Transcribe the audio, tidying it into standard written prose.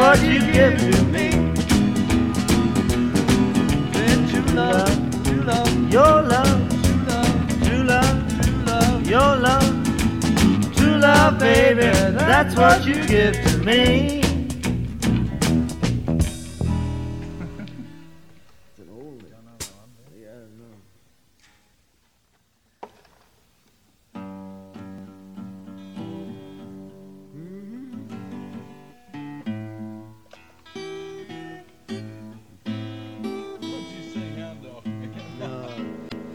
what you give to me. True love, true love, your love, true love, true love, your love, true love, baby, that's what you give to me.